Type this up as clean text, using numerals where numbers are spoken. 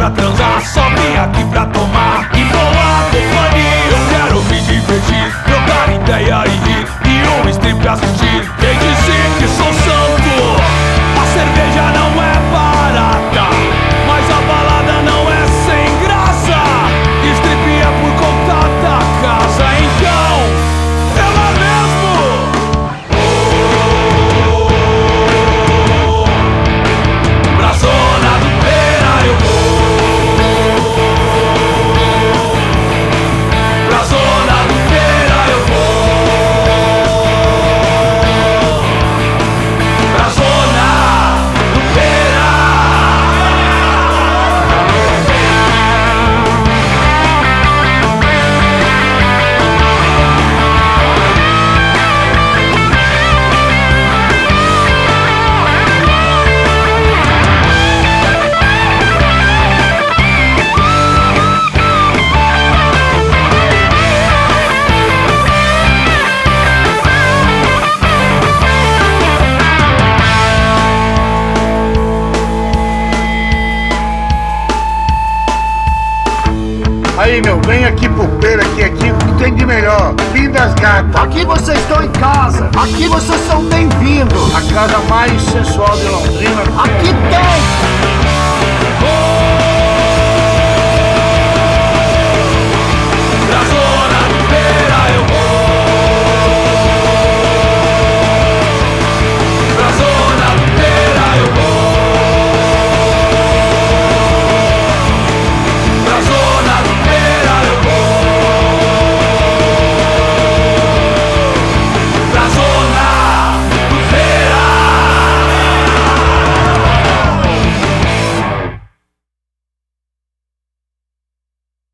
pra transar, só vim aqui pra tomar. E boa companhia, eu quero me divertir, trocar ideia e rir, e um strip assistir. Quem disse que sou santo? A cerveja não é barata, mas a balada não é sem graça. Strip é por conta da casa, então ela mesmo. Pra zona do Pera eu vou. Pra zona do Pera eu vou. Pra zona do Pera. Aí, meu, vem aqui pro Pera, aqui o que tem de melhor. Fim das gatas. Aqui vocês estão em casa. Aqui vocês são bem-vindos. A casa mais sensual de Londrina. Aqui tem